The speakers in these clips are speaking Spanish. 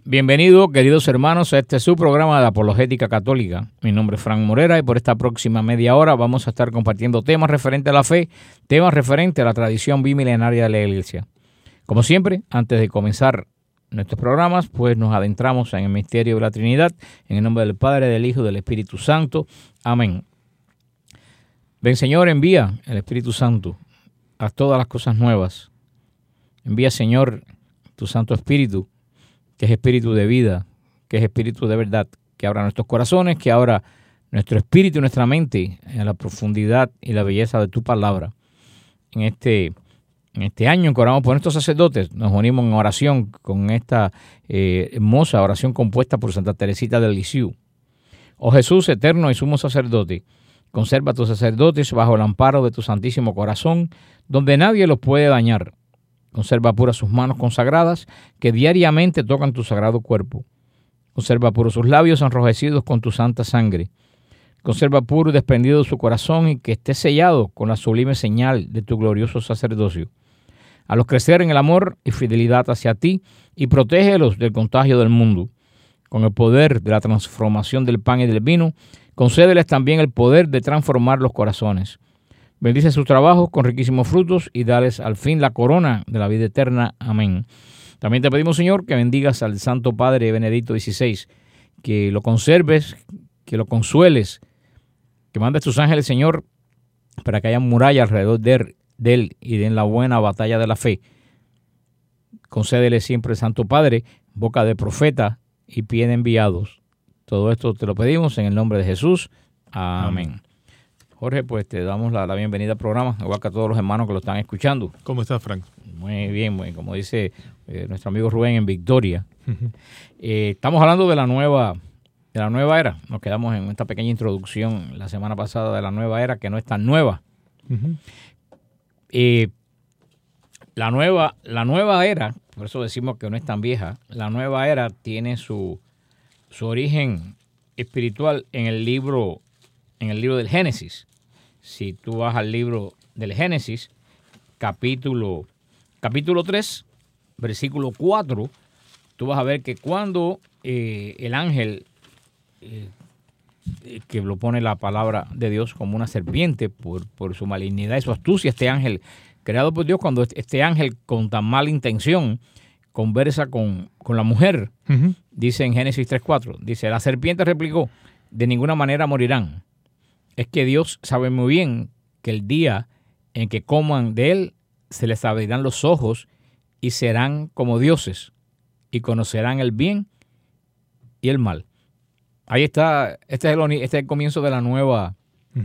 Bienvenidos, queridos hermanos, a este su programa de Apologética Católica. Mi nombre es Frank Morera y por esta próxima media hora vamos a estar compartiendo temas referentes a la fe, temas referentes a la tradición bimilenaria de la Iglesia. Como siempre, antes de comenzar nuestros programas, pues nos adentramos en el misterio de la Trinidad, en el nombre del Padre, del Hijo y del Espíritu Santo. Amén. Ven, Señor, envía el Espíritu Santo a todas las cosas nuevas. Envía, Señor, tu Santo Espíritu, que es espíritu de vida, que es espíritu de verdad, que abra nuestros corazones, que abra nuestro espíritu y nuestra mente en la profundidad y la belleza de tu palabra. En este año en que oramos por nuestros sacerdotes, nos unimos en oración con esta hermosa oración compuesta por Santa Teresita del Lisieux. Oh Jesús, eterno y sumo sacerdote, conserva a tus sacerdotes bajo el amparo de tu santísimo corazón, donde nadie los puede dañar. Conserva puras sus manos consagradas, que diariamente tocan tu sagrado cuerpo. Conserva puros sus labios enrojecidos con tu santa sangre. Conserva puro y desprendido su corazón y que esté sellado con la sublime señal de tu glorioso sacerdocio. A los crecer en el amor y fidelidad hacia ti, y protégelos del contagio del mundo. Con el poder de la transformación del pan y del vino, concédeles también el poder de transformar los corazones. Bendice sus trabajos con riquísimos frutos y dales al fin la corona de la vida eterna. Amén. También te pedimos, Señor, que bendigas al Santo Padre Benedicto XVI, que lo conserves, que lo consueles, que mandes tus ángeles, Señor, para que haya muralla alrededor de él y den la buena batalla de la fe. Concédele siempre, Santo Padre, boca de profeta y pie de enviados. Todo esto te lo pedimos en el nombre de Jesús. Amén. Jorge, pues te damos la bienvenida al programa, igual que a todos los hermanos que lo están escuchando. ¿Cómo estás, Frank? Muy bien, como dice nuestro amigo Rubén en Victoria. Estamos hablando de la nueva era. Nos quedamos en esta pequeña introducción la semana pasada de la nueva era, que no es tan nueva. La nueva era, por eso decimos que no es tan vieja, la nueva era tiene su origen espiritual en el libro del Génesis. Si tú vas al libro del Génesis, capítulo 3, versículo 4, tú vas a ver que cuando el ángel, que lo pone la palabra de Dios como una serpiente por su malignidad y su astucia, este ángel creado por Dios, cuando este ángel con tan mala intención conversa con la mujer, dice en Génesis 3:4, dice, la serpiente replicó, de ninguna manera morirán. Es que Dios sabe muy bien que el día en que coman de él, se les abrirán los ojos y serán como dioses y conocerán el bien y el mal. Ahí está, este es el comienzo de la nueva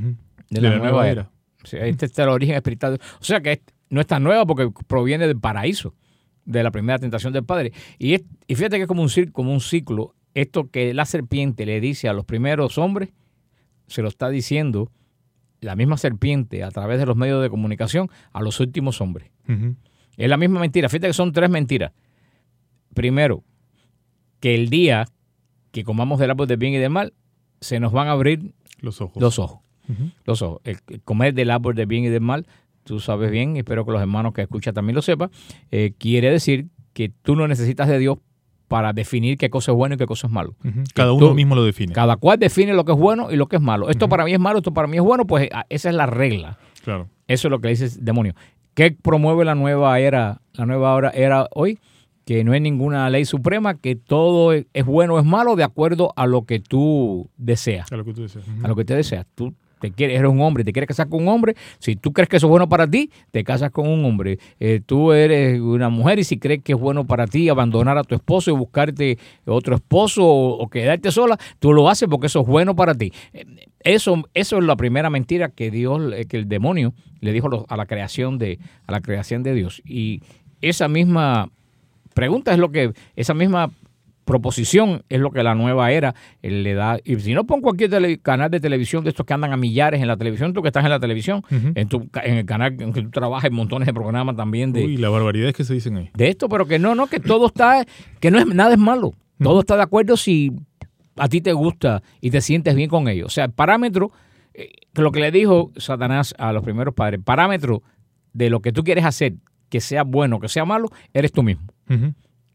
era. O sea, este es el origen espiritual. O sea que no es tan nueva porque proviene del paraíso, de la primera tentación del Padre. Y fíjate que es como un ciclo. Esto que la serpiente le dice a los primeros hombres, se lo está diciendo la misma serpiente a través de los medios de comunicación a los últimos hombres. Es la misma mentira. Fíjate que son 3 mentiras. Primero, que el día que comamos del árbol del bien y del mal, se nos van a abrir los ojos. Los ojos. El comer del árbol del bien y del mal, tú sabes bien, y espero que los hermanos que escuchan también lo sepan, quiere decir que tú no necesitas de Dios para definir qué cosa es bueno y qué cosa es malo. Cada uno mismo lo define. Cada cual define lo que es bueno y lo que es malo. Esto para mí es malo, esto para mí es bueno, pues esa es la regla. Claro. Eso es lo que dice el demonio. ¿Qué promueve la nueva era hoy? Que no hay ninguna ley suprema, que todo es bueno o es malo de acuerdo a lo que tú deseas. A lo que tú deseas. A lo que te deseas. Tú eres un hombre, te quieres casar con un hombre. Si tú crees que eso es bueno para ti, te casas con un hombre. Tú eres una mujer y si crees que es bueno para ti abandonar a tu esposo y buscarte otro esposo o quedarte sola, tú lo haces porque eso es bueno para ti. Eso es la primera mentira que el demonio le dijo a la creación de Dios. Y esa misma pregunta esa misma proposición es lo que la nueva era le da. Y si no, pon cualquier canal de televisión de estos que andan a millares en la televisión, tú que estás en la televisión, en el canal en que tú trabajas, en montones de programas también de... Uy, las barbaridades que se dicen ahí. De esto, pero que que todo está, que nada es malo. Todo está de acuerdo si a ti te gusta y te sientes bien con ello. O sea, el parámetro, que lo que le dijo Satanás a los primeros padres, el parámetro de lo que tú quieres hacer, que sea bueno, que sea malo, eres tú mismo.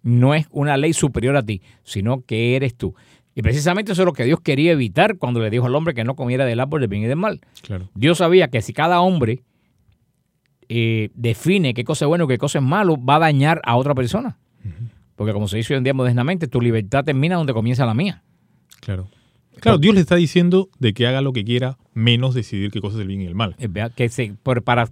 no es una ley superior a ti, sino que eres tú. Y precisamente eso es lo que Dios quería evitar cuando le dijo al hombre que no comiera del árbol del bien y del mal. Claro. Dios sabía que si cada hombre define qué cosa es bueno y qué cosa es malo, va a dañar a otra persona. Porque como se dice hoy en día modernamente, tu libertad termina donde comienza la mía. Claro. Claro, Dios le está diciendo de que haga lo que quiera, menos decidir qué cosa es el bien y el mal. Que para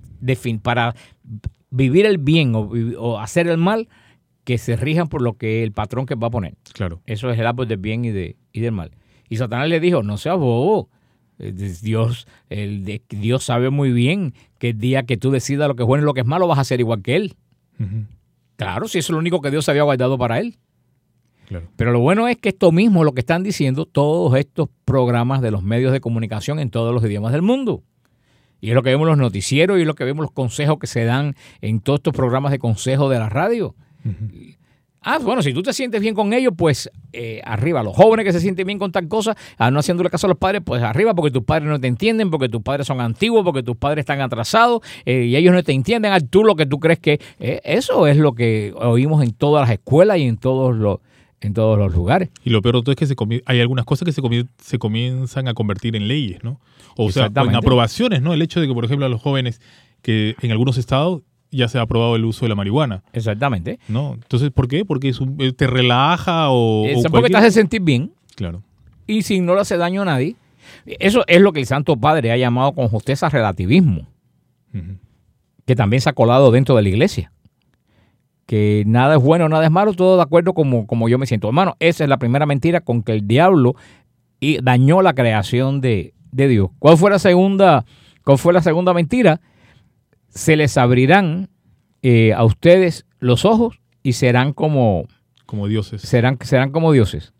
vivir el bien o hacer el mal, que se rijan por lo que el patrón que va a poner. Claro. Eso es el árbol del bien y del mal. Y Satanás le dijo, no seas bobo. Dios sabe muy bien que el día que tú decidas lo que es bueno y lo que es malo, vas a ser igual que él. Uh-huh. Claro, si eso es lo único que Dios había guardado para él. Claro. Pero lo bueno es que esto mismo es lo que están diciendo todos estos programas de los medios de comunicación en todos los idiomas del mundo. Y es lo que vemos en los noticieros y es lo que vemos los consejos que se dan en todos estos programas de consejo de la radio. Uh-huh. Bueno, si tú te sientes bien con ellos, pues arriba. Los jóvenes que se sienten bien con tal cosa, no haciéndole caso a los padres, pues arriba, porque tus padres no te entienden, porque tus padres son antiguos, porque tus padres están atrasados y ellos no te entienden. Haz tú lo que tú crees que... eso es lo que oímos en todas las escuelas y en todos los lugares. Y lo peor de todo es que hay algunas cosas que se comienzan a convertir en leyes, ¿no? O sea, en aprobaciones, ¿no? El hecho de que, por ejemplo, a los jóvenes que en algunos estados ya se ha aprobado el uso de la marihuana. Exactamente. ¿No? Entonces, ¿por qué? Porque te relaja o porque te hace sentir bien. Claro. Y si no le hace daño a nadie. Eso es lo que el Santo Padre ha llamado con justeza relativismo. Uh-huh. Que también se ha colado dentro de la iglesia. Que nada es bueno, nada es malo, todo de acuerdo como yo me siento. Hermano, esa es la primera mentira con que el diablo dañó la creación de Dios. ¿Cuál fue la segunda mentira? Se les abrirán a ustedes los ojos y serán como dioses. Serán como dioses.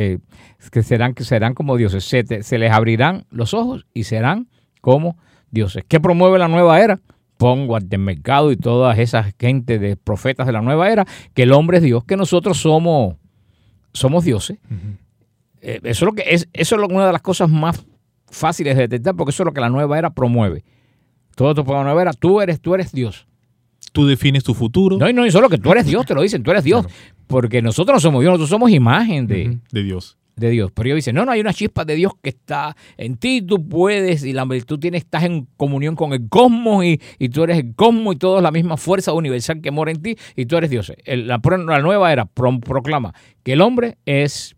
Serán como dioses. Se les abrirán los ojos y serán como dioses. ¿Qué promueve la nueva era? Pongo al mercado y todas esas gente de profetas de la nueva era, que el hombre es Dios, que nosotros somos dioses. Uh-huh. Eso es una de las cosas más fáciles de detectar, porque eso es lo que la nueva era promueve. Todo esto por la nueva era, tú eres Dios. Tú defines tu futuro. No, y solo que tú eres Dios, te lo dicen, tú eres Dios. Claro. Porque nosotros no somos Dios, nosotros somos imagen de Dios. De Dios. Pero ellos dicen, no, hay una chispa de Dios que está en ti, tú puedes, y estás en comunión con el cosmos, y tú eres el cosmos, y todo es la misma fuerza universal que mora en ti, y tú eres Dios. La nueva era proclama que el hombre es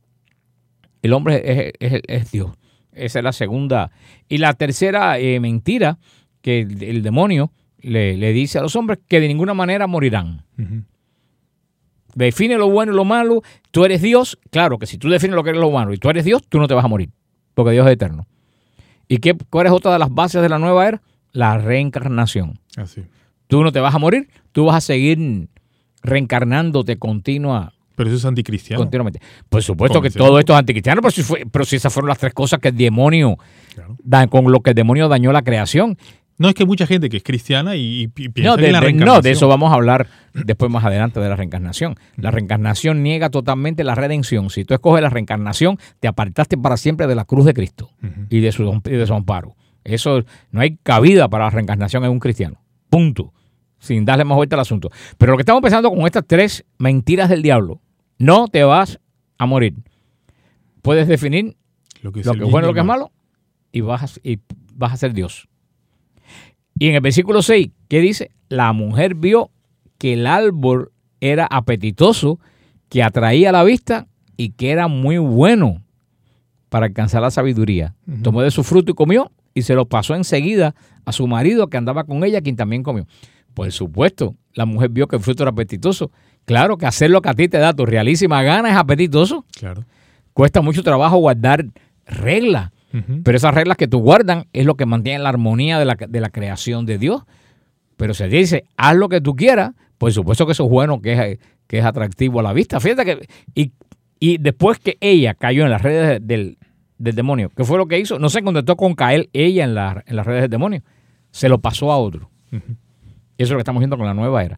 Dios. Esa es la segunda. Y la tercera mentira, que el demonio le dice a los hombres que de ninguna manera morirán. Uh-huh. Define lo bueno y lo malo. Tú eres Dios. Claro que si tú defines lo que es lo malo y tú eres Dios, tú no te vas a morir, porque Dios es eterno. ¿Y cuál es otra de las bases de la nueva era? La reencarnación. Así. Tú no te vas a morir, tú vas a seguir reencarnándote Pero eso es anticristiano. Continuamente. Por supuesto que todo esto es anticristiano, pero si esas fueron las tres cosas que el demonio, con lo que el demonio dañó la creación. No, es que hay mucha gente que es cristiana y piensa en la reencarnación. No, de eso vamos a hablar después más adelante de la reencarnación. La reencarnación niega totalmente la redención. Si tú escoges la reencarnación, te apartaste para siempre de la cruz de Cristo y de su amparo. Eso, no hay cabida para la reencarnación en un cristiano. Punto. Sin darle más vuelta al asunto. Pero lo que estamos pensando con estas tres mentiras del diablo, no te vas a morir. Puedes definir lo que es bueno y lo que es malo y vas a ser Dios. Y en el versículo 6, ¿qué dice? La mujer vio que el árbol era apetitoso, que atraía la vista y que era muy bueno para alcanzar la sabiduría. Uh-huh. Tomó de su fruto y comió, y se lo pasó enseguida a su marido que andaba con ella, quien también comió. Por supuesto, la mujer vio que el fruto era apetitoso. Claro que hacer lo que a ti te da tu realísima gana es apetitoso. Claro. Cuesta mucho trabajo guardar reglas. Uh-huh. Pero esas reglas que tú guardan es lo que mantiene la armonía de la creación de Dios. Pero se dice, haz lo que tú quieras, por supuesto que eso es bueno, que es atractivo a la vista. Fíjate que y después que ella cayó en las redes del demonio, ¿qué fue lo que hizo? No se contentó con caer ella en las redes del demonio, se lo pasó a otro. Uh-huh. Eso es lo que estamos viendo con la nueva era.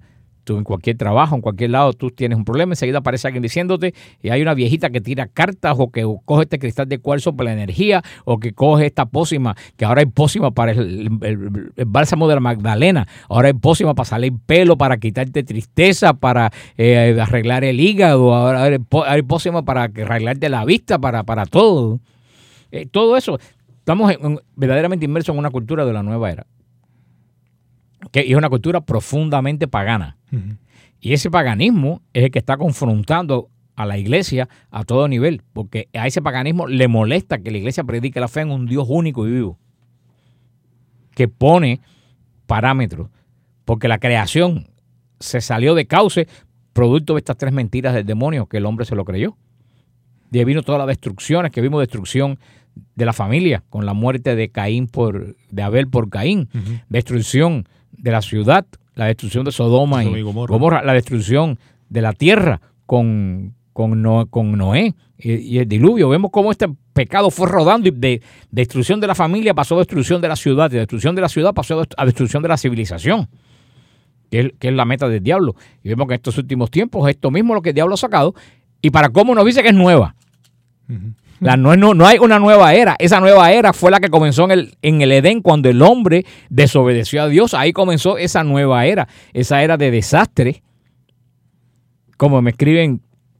Tú en cualquier trabajo, en cualquier lado, tú tienes un problema, enseguida aparece alguien diciéndote, y hay una viejita que tira cartas, o que coge este cristal de cuarzo para la energía, o que coge esta pócima, que ahora hay pócima para el bálsamo de la Magdalena, ahora hay pócima para salir pelo, para quitarte tristeza, para arreglar el hígado, ahora hay pócima para arreglarte la vista, para todo. Todo eso, estamos verdaderamente inmersos en una cultura de la nueva era, que es una cultura profundamente pagana. Uh-huh. Y ese paganismo es el que está confrontando a la iglesia a todo nivel, porque a ese paganismo le molesta que la iglesia predique la fe en un Dios único y vivo, que pone parámetros, porque la creación se salió de cauce producto de estas 3 mentiras del demonio que el hombre se lo creyó. Y ahí vino todas las destrucciones, que vimos destrucción de la familia con la muerte de Abel por Caín, uh-huh. Destrucción de la ciudad, la destrucción de Sodoma y Gomorra, la destrucción de la tierra con Noé y el diluvio. Vemos cómo este pecado fue rodando, y de destrucción de la familia pasó a destrucción de la ciudad, y de destrucción de la ciudad pasó a destrucción de la civilización, que es la meta del diablo. Y vemos que en estos últimos tiempos esto mismo es lo que el diablo ha sacado, y para cómo nos dice que es nueva. Uh-huh. No hay una nueva era. Esa nueva era fue la que comenzó en el Edén, cuando el hombre desobedeció a Dios. Ahí comenzó esa nueva era, esa era de desastre. Como me escriben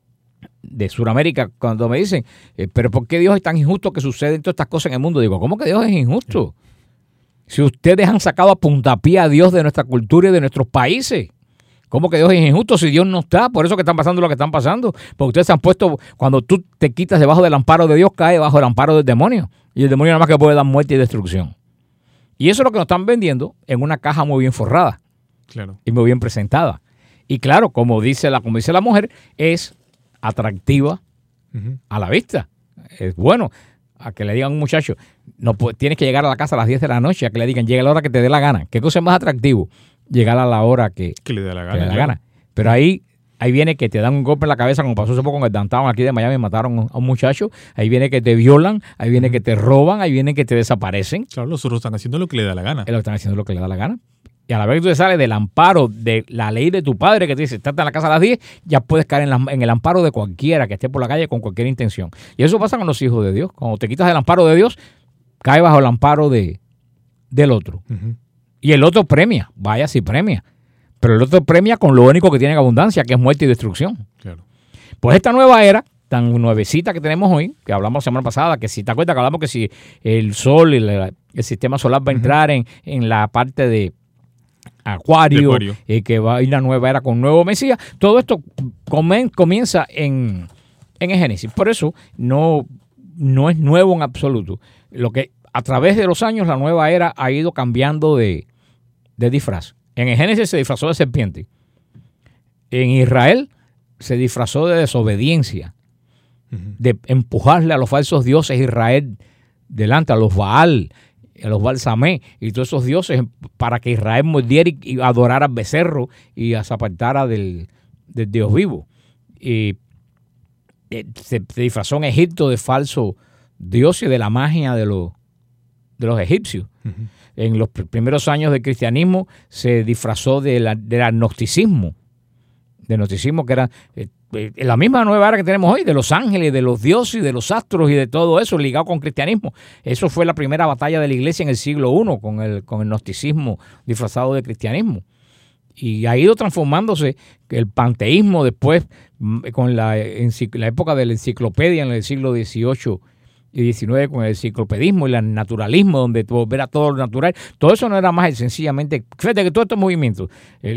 de Sudamérica cuando me dicen, pero ¿por qué Dios es tan injusto que suceden todas estas cosas en el mundo? Digo, ¿cómo que Dios es injusto? Si ustedes han sacado a puntapié a Dios de nuestra cultura y de nuestros países, ¿cómo que Dios es injusto si Dios no está? Por eso que están pasando lo que están pasando. Porque ustedes se han puesto, cuando tú te quitas debajo del amparo de Dios, cae bajo el amparo del demonio. Y el demonio nada más que puede dar muerte y destrucción. Y eso es lo que nos están vendiendo en una caja muy bien forrada. Claro. Y muy bien presentada. Y claro, como dice la mujer, es atractiva uh-huh. a la vista. Es bueno a que le digan a un muchacho, no tienes que llegar a la casa a las 10 de la noche, a que le digan, llega a la hora que te dé la gana. ¿Qué cosa es más atractivo? Llegar a la hora que le dé la gana. Pero ahí viene que te dan un golpe en la cabeza, como pasó hace poco con el downtown aquí de Miami, mataron a un muchacho. Ahí viene que te violan, ahí viene que te roban, ahí viene que te desaparecen. Claro, los otros están haciendo lo que le da la gana. Están haciendo lo que le da la gana. Y a la vez que tú te sales del amparo de la ley de tu padre, que te dice, estate en la casa a las 10, ya puedes caer en el amparo de cualquiera que esté por la calle con cualquier intención. Y eso pasa con los hijos de Dios. Cuando te quitas del amparo de Dios, cae bajo el amparo del otro. Uh-huh. Y el otro premia, vaya si premia. Pero el otro premia con lo único que tiene en abundancia, que es muerte y destrucción. Claro. Pues esta nueva era, tan nuevecita que tenemos hoy, que hablamos la semana pasada, que si te acuerdas que hablamos que si el sol, el sistema solar va a entrar en la parte de Acuario. Y que va a ir una nueva era con un nuevo Mesías, todo esto comienza en Génesis. Por eso no es nuevo en absoluto. Lo que a través de los años la nueva era ha ido cambiando de disfraz. En el Génesis se disfrazó de serpiente. En Israel se disfrazó de desobediencia, uh-huh. de empujarle a los falsos dioses de Israel delante, a los Baal, a los Balsamé y todos esos dioses, para que Israel mordiera y adorara al becerro y se apartara del Dios vivo. Y se disfrazó en Egipto de falso dios y de la magia de los egipcios. Uh-huh. En los primeros años del cristianismo se disfrazó del gnosticismo. Del gnosticismo, que era la misma nueva era que tenemos hoy, de los ángeles, de los dioses, de los astros y de todo eso ligado con cristianismo. Eso fue la primera batalla de la iglesia en el siglo I con el gnosticismo disfrazado de cristianismo. Y ha ido transformándose el panteísmo después con la época de la enciclopedia en el siglo XVIII y XIX, con el enciclopedismo y el naturalismo, donde volver a todo lo natural. Todo eso no era más sencillamente, fíjate que todos estos movimientos,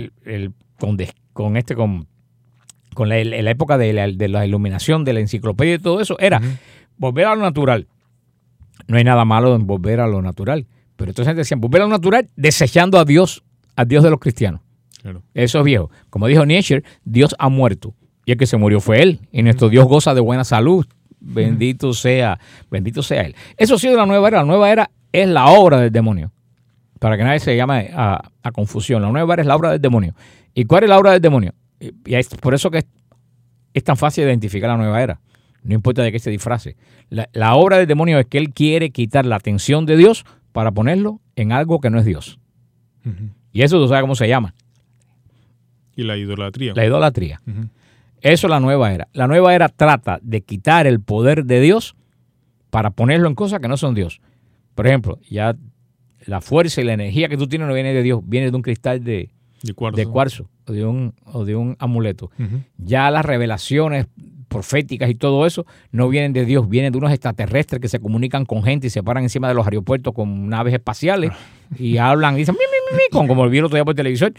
con la época de la iluminación, de la enciclopedia y todo eso, era volver a lo natural. No hay nada malo en volver a lo natural. Pero entonces decían, volver a lo natural desechando a Dios de los cristianos. Claro. Eso es viejo. Como dijo Nietzsche, Dios ha muerto. Y el que se murió fue Él. Y nuestro Dios goza de buena salud. Bendito sea Él. Eso ha sido la nueva era. La nueva era es la obra del demonio. Para que nadie se llame a confusión. La nueva era es la obra del demonio. ¿Y cuál es la obra del demonio? Y es por eso que es tan fácil identificar la nueva era. No importa de qué se disfrace. La obra del demonio es que él quiere quitar la atención de Dios para ponerlo en algo que no es Dios. Uh-huh. Y eso tú sabes cómo se llama. Y la idolatría. La idolatría. Eso es la nueva era. La nueva era trata de quitar el poder de Dios para ponerlo en cosas que no son Dios. Por ejemplo, ya la fuerza y la energía que tú tienes no viene de Dios, viene de un cristal de cuarzo o de un amuleto. Ya las revelaciones proféticas y todo eso no vienen de Dios, vienen de unos extraterrestres que se comunican con gente y se paran encima de los aeropuertos con naves espaciales y hablan y dicen como el vi el otro día por televisor.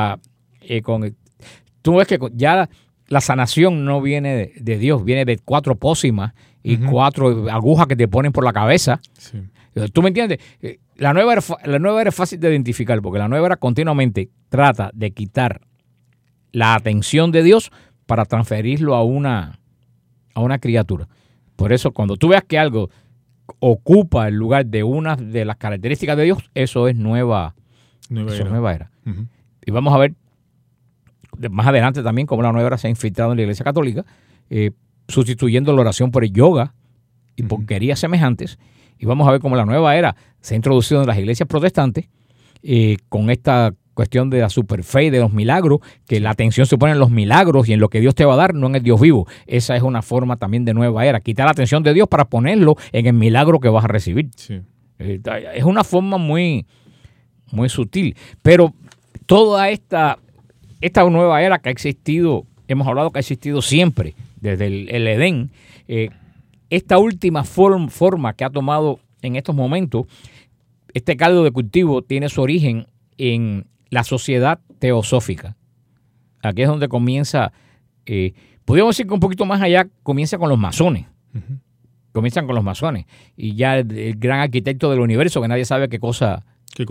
Tú ves que ya la sanación no viene de Dios, viene de 4 pócimas y 4 agujas que te ponen por la cabeza. Sí. ¿Tú me entiendes? La nueva era es fácil de identificar porque la nueva era continuamente trata de quitar la atención de Dios para transferirlo a una criatura. Por eso cuando tú veas que algo ocupa el lugar de una de las características de Dios, eso es nueva era. Y vamos a ver más adelante también cómo la nueva era se ha infiltrado en la Iglesia Católica, sustituyendo la oración por el yoga y porquerías semejantes. Y vamos a ver cómo la nueva era se ha introducido en las iglesias protestantes con esta cuestión de la superfe y de los milagros, que la atención se pone en los milagros y en lo que Dios te va a dar, no en el Dios vivo. Esa es una forma también de nueva era, quitar la atención de Dios para ponerlo en el milagro que vas a recibir. Sí. Es una forma muy, muy sutil. Pero toda esta nueva era que ha existido, hemos hablado que ha existido siempre, desde el Edén, esta última forma que ha tomado en estos momentos, este caldo de cultivo tiene su origen en la sociedad teosófica. Aquí es donde comienza, podríamos decir que un poquito más allá, comienza con los masones. Comienzan con los masones. Y ya el gran arquitecto del universo, que nadie sabe qué cosa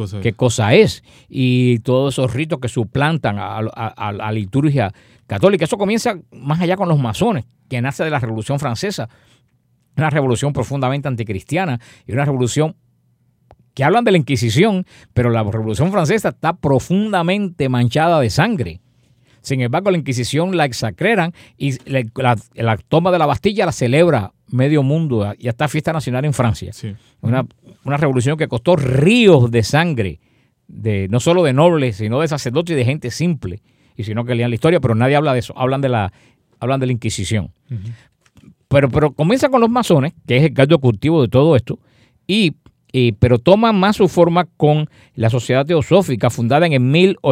es. Y todos esos ritos que suplantan a la liturgia católica. Eso comienza más allá con los masones, que nace de la Revolución Francesa. Una revolución profundamente anticristiana y una revolución que hablan de la Inquisición, pero la Revolución Francesa está profundamente manchada de sangre. Sin embargo, la Inquisición la execran y la toma de la Bastilla la celebra medio mundo. Ya está fiesta nacional en Francia. Sí. Una revolución que costó ríos de sangre, no solo de nobles, sino de sacerdotes y de gente simple. Y sino que lean la historia, pero nadie habla de eso. Hablan de la Inquisición. Pero comienza con los masones, que es el caldo cultivo de todo esto, pero toma más su forma con la Sociedad Teosófica, fundada en el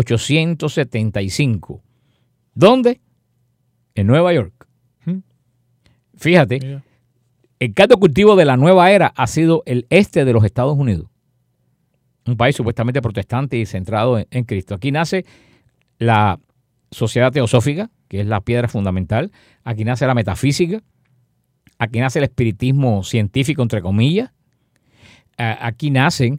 1875. ¿Dónde? En Nueva York. Fíjate, el caldo cultivo de la nueva era ha sido el este de los Estados Unidos, un país supuestamente protestante y centrado en Cristo. Aquí nace la Sociedad Teosófica, que es la piedra fundamental. Aquí nace la metafísica. Aquí nace el espiritismo científico, entre comillas. Aquí nacen,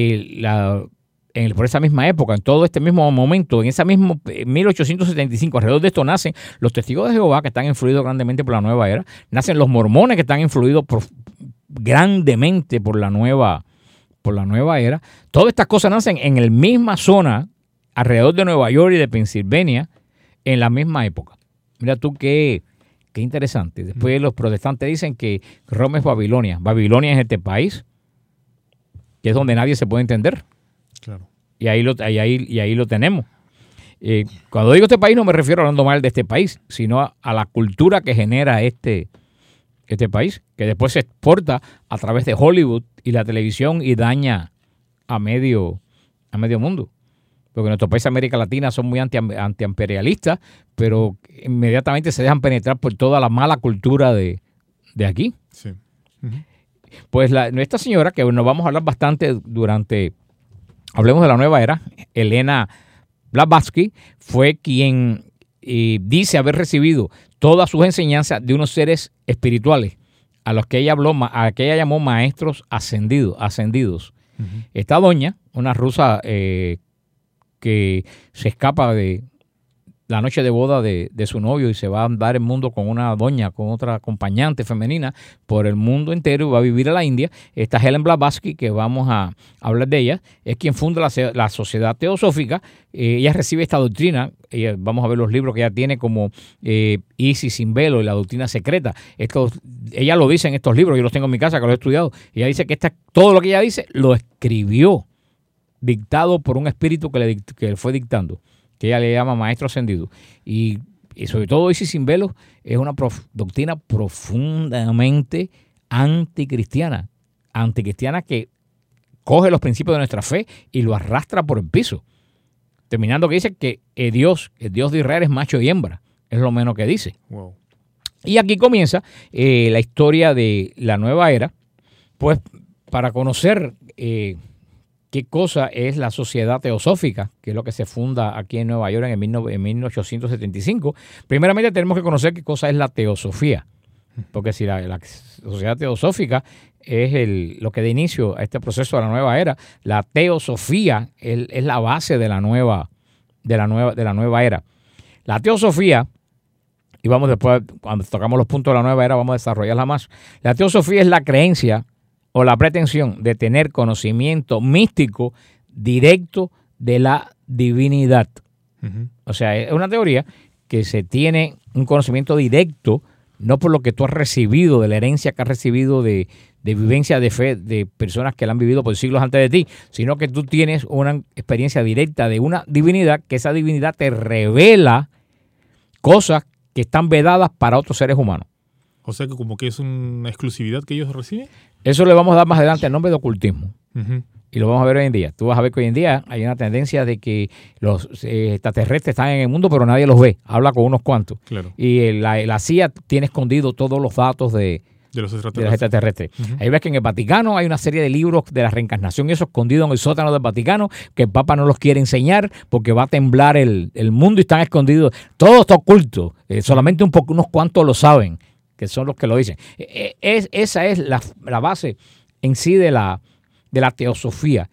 por esa misma época, en todo este mismo momento, en 1875, alrededor de esto nacen los testigos de Jehová, que están influidos grandemente por la nueva era. Nacen los mormones, que están influidos grandemente por la nueva era. Todas estas cosas nacen en la misma zona, alrededor de Nueva York y de Pensilvania, en la misma época. Mira tú qué interesante. Después los protestantes dicen que Roma es Babilonia. Babilonia es este país, que es donde nadie se puede entender. Claro. Y ahí lo tenemos. Cuando digo este país no me refiero hablando mal de este país, sino a la cultura que genera este país, que después se exporta a través de Hollywood y la televisión y daña a medio mundo. Porque nuestros países de América Latina son muy antiimperialistas, pero inmediatamente se dejan penetrar por toda la mala cultura de aquí. Sí. Pues esta señora, que nos vamos a hablar bastante hablemos de la nueva era, Elena Blavatsky, fue quien dice haber recibido todas sus enseñanzas de unos seres espirituales, a los que ella llamó maestros ascendidos. Esta doña, una rusa que se escapa de la noche de boda de su novio y se va a andar el mundo con una doña, con otra acompañante femenina por el mundo entero y va a vivir a la India. Esta Helen Blavatsky, que vamos a hablar de ella, es quien funda la Sociedad Teosófica. Ella recibe esta doctrina, vamos a ver los libros que ella tiene como Isis sin velo y la doctrina secreta. Ella lo dice en estos libros, yo los tengo en mi casa, que los he estudiado. Ella dice que todo lo que ella dice lo escribió, dictado por un espíritu que le fue dictando. que ella le llama maestro ascendido. Y sobre todo Isis sin velo es una doctrina profundamente anticristiana que coge los principios de nuestra fe y lo arrastra por el piso. Terminando que dice que el Dios de Israel es macho y hembra. Es lo menos que dice. Wow. Y aquí comienza la historia de la nueva era, pues para conocer qué cosa es la sociedad teosófica, que es lo que se funda aquí en Nueva York en 1875. Primeramente tenemos que conocer qué cosa es la teosofía, porque si la sociedad teosófica es lo que da inicio a este proceso de la nueva era, la teosofía es la base de la nueva era. La teosofía, y vamos después, cuando tocamos los puntos de la nueva era, vamos a desarrollarla más. La teosofía es la creencia o la pretensión de tener conocimiento místico directo de la divinidad. Uh-huh. O sea, es una teoría que se tiene un conocimiento directo, no por lo que tú has recibido, de la herencia que has recibido de vivencia de fe de personas que la han vivido por siglos antes de ti, sino que tú tienes una experiencia directa de una divinidad, que esa divinidad te revela cosas que están vedadas para otros seres humanos. O sea que como que es una exclusividad que ellos reciben. Eso le vamos a dar más adelante el nombre de ocultismo. Uh-huh. Y lo vamos a ver hoy en día. Tú vas a ver que hoy en día hay una tendencia de que los extraterrestres están en el mundo, pero nadie los ve. Habla con unos cuantos. Claro. Y la CIA tiene escondido todos los datos de los extraterrestres. Uh-huh. Ahí ves que en el Vaticano hay una serie de libros de la reencarnación, eso escondido en el sótano del Vaticano, que el Papa no los quiere enseñar porque va a temblar el mundo y están escondidos. Todo está oculto. Solamente unos cuantos lo saben, que son los que lo dicen. Esa es la base en sí de la teosofía.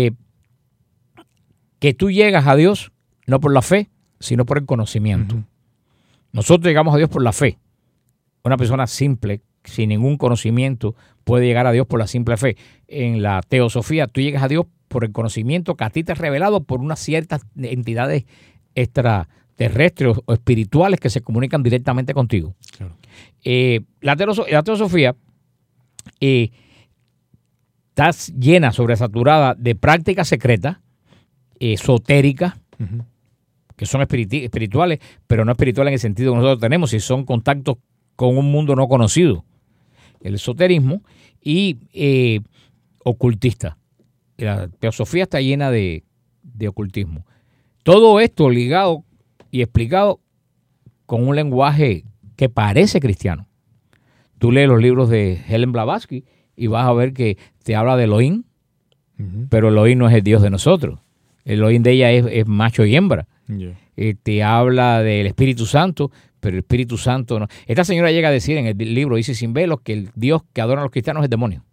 Que tú llegas a Dios no por la fe, sino por el conocimiento. Uh-huh. Nosotros llegamos a Dios por la fe. Una persona simple, sin ningún conocimiento, puede llegar a Dios por la simple fe. En la teosofía, tú llegas a Dios por el conocimiento que a ti te es revelado por unas ciertas entidades extraterrestres o espirituales que se comunican directamente contigo. Claro. La teosofía está llena, sobresaturada de prácticas secretas, esotéricas, uh-huh, que son espirituales, pero no espirituales en el sentido que nosotros tenemos, si son contactos con un mundo no conocido. El esoterismo y ocultista. La teosofía está llena de ocultismo. Todo esto ligado y explicado con un lenguaje que parece cristiano. Tú lees los libros de Helen Blavatsky y vas a ver que te habla de Elohim, uh-huh, pero Elohim no es el Dios de nosotros. El Elohim de ella es macho y hembra. Yeah. Te habla del Espíritu Santo, pero el Espíritu Santo no. Esta señora llega a decir en el libro Isis sin velo que el Dios que adoran los cristianos es el demonio.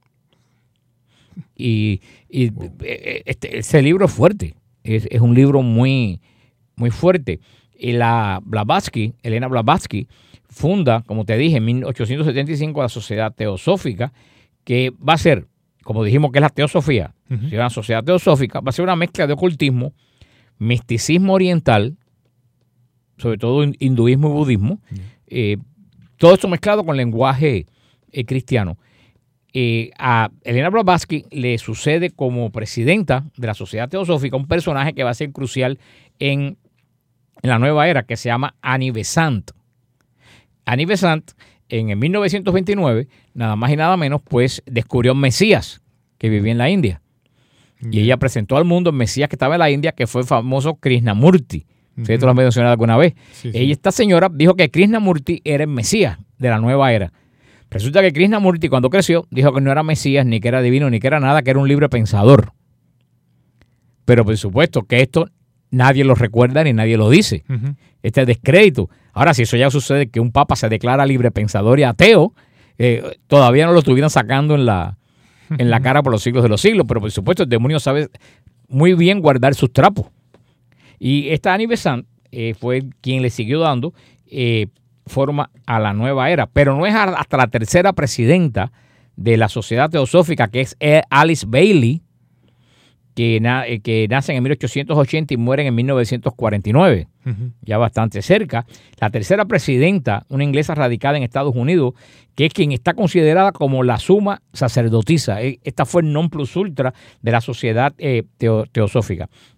Y ese libro es fuerte. Es un libro muy, muy fuerte. Y Elena Blavatsky, funda, como te dije, en 1875 la Sociedad Teosófica, que va a ser, como dijimos que es la teosofía, uh-huh, una sociedad teosófica, va a ser una mezcla de ocultismo, misticismo oriental, sobre todo hinduismo y budismo, uh-huh, todo esto mezclado con lenguaje cristiano. A Elena Blavatsky le sucede como presidenta de la Sociedad Teosófica un personaje que va a ser crucial en la nueva era, que se llama Annie Besant. Annie Besant, en el 1929, nada más y nada menos, pues descubrió un Mesías que vivía en la India. Y ella presentó al mundo el Mesías que estaba en la India, que fue el famoso Krishnamurti. ¿Sí? Tú lo has mencionado alguna vez. Sí. Esta señora dijo que Krishnamurti era el Mesías de la nueva era. Resulta que Krishnamurti, cuando creció, dijo que no era Mesías, ni que era divino, ni que era nada, que era un libre pensador. Pero por supuesto que esto nadie lo recuerda ni nadie lo dice. Uh-huh. Este es descrédito. Ahora, si eso ya sucede, que un papa se declara libre pensador y ateo, todavía no lo estuvieran sacando en la cara por los siglos de los siglos. Pero por supuesto el demonio sabe muy bien guardar sus trapos. Y esta Annie Besant fue quien le siguió dando forma a la nueva era. Pero no es hasta la tercera presidenta de la Sociedad Teosófica, que es Alice Bailey, que nace en 1880 y muere en 1949, uh-huh, ya bastante cerca. La tercera presidenta, una inglesa radicada en Estados Unidos, que es quien está considerada como la suma sacerdotisa. Esta fue el non plus ultra de la Sociedad Teosófica.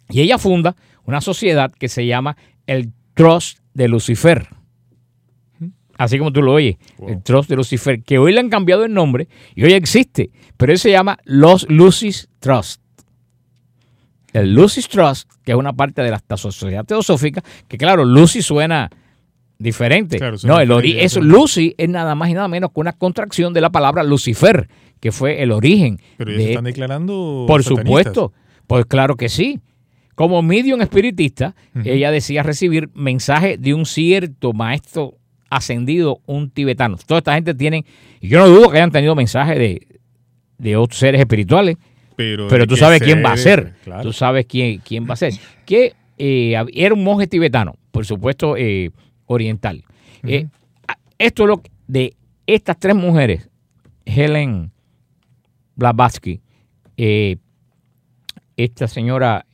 Y ella funda una sociedad que se llama el Trust de Lucifer. Así como tú lo oyes, el Trust de Lucifer, que hoy le han cambiado el nombre y hoy existe, pero él se llama los Lucis Trust. El Lucis Trust, que es una parte de la sociedad teosófica, que claro, Lucy suena diferente. Claro, no, eso Lucy es nada más y nada menos que una contracción de la palabra Lucifer, que fue el origen. Pero ellos están declarando por satanistas. Supuesto, pues claro que sí. Como medium espiritista, ella decía recibir mensajes de un cierto maestro ascendido, un tibetano. Toda esta gente tienen, y yo no dudo que hayan tenido mensajes de otros seres espirituales, pero tú sabes quién va a ser. Claro. Tú sabes quién va a ser. Que era un monje tibetano, por supuesto, oriental. Esto es lo de estas tres mujeres, Helen Blavatsky, esta señora